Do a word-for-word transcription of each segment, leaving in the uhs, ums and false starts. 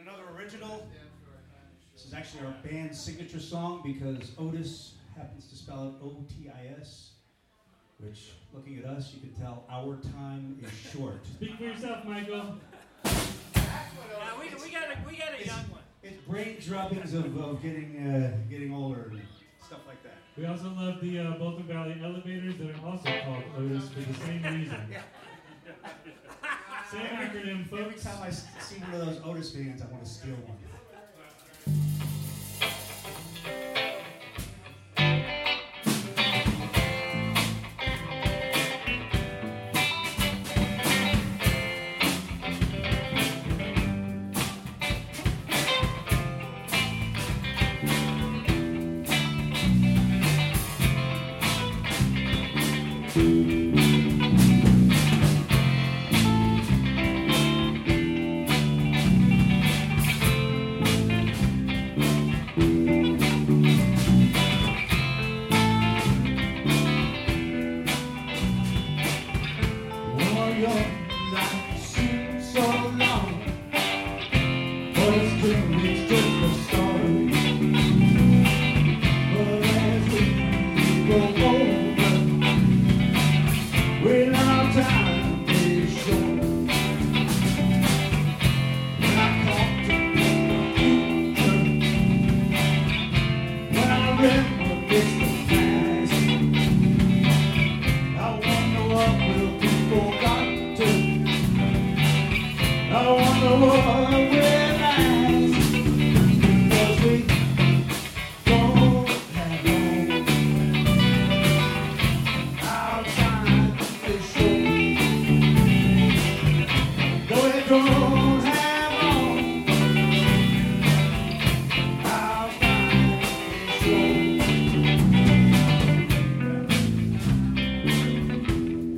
another original. This is actually our band's signature song because Otis happens to spell it O T I S, which, looking at us, you can tell our time is short. Speak for yourself, Michael. Yeah, we, we got a we got a It's, young one. it's brain droppings of, of getting uh, getting older and stuff like that. We also love the uh, Boulder Valley elevators that are also called Otis for the same reason. Yeah. Same acronym, folks. Every time I s- see one of those Otis fans, I want to steal one.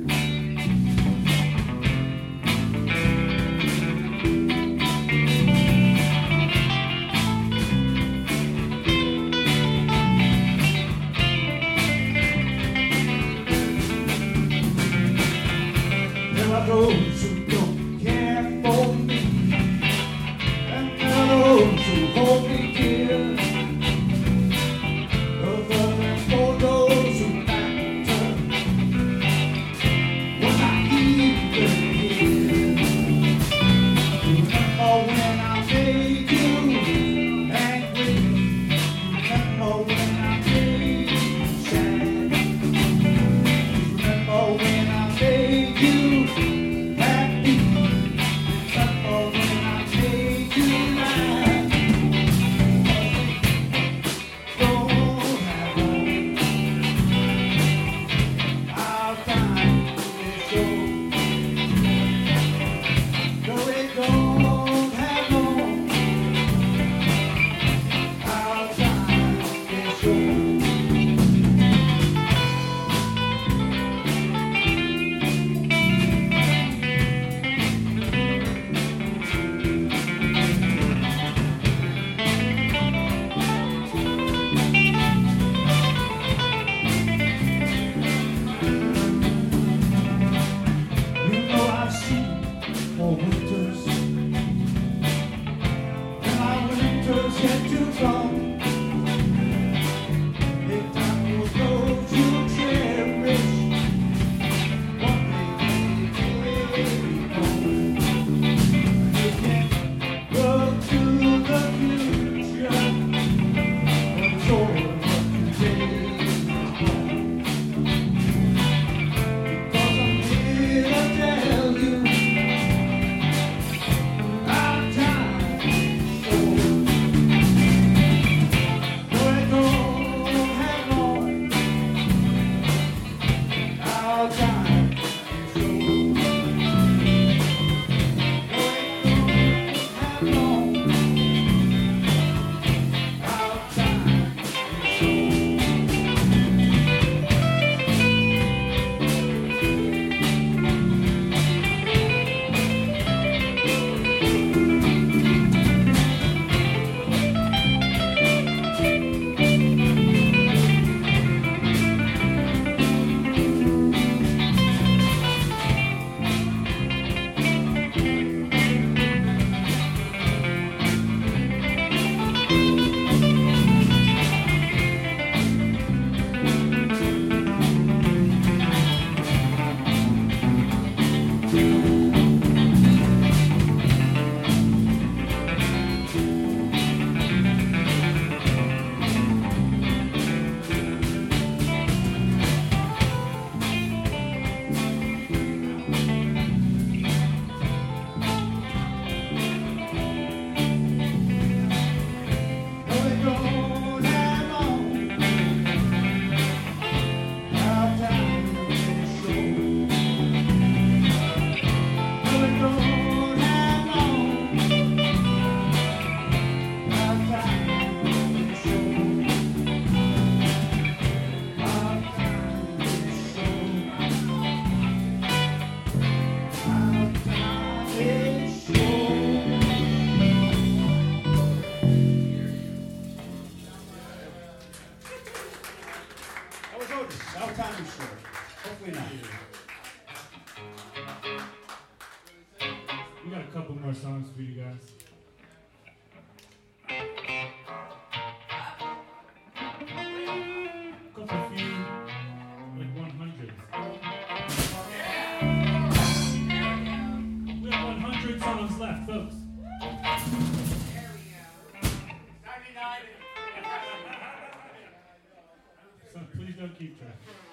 Thank our time is short. Hopefully not. We got a couple more songs for you guys. Couple few, like one hundred. We have one hundred songs left, folks. There we go. ninety-nine. So please don't keep track.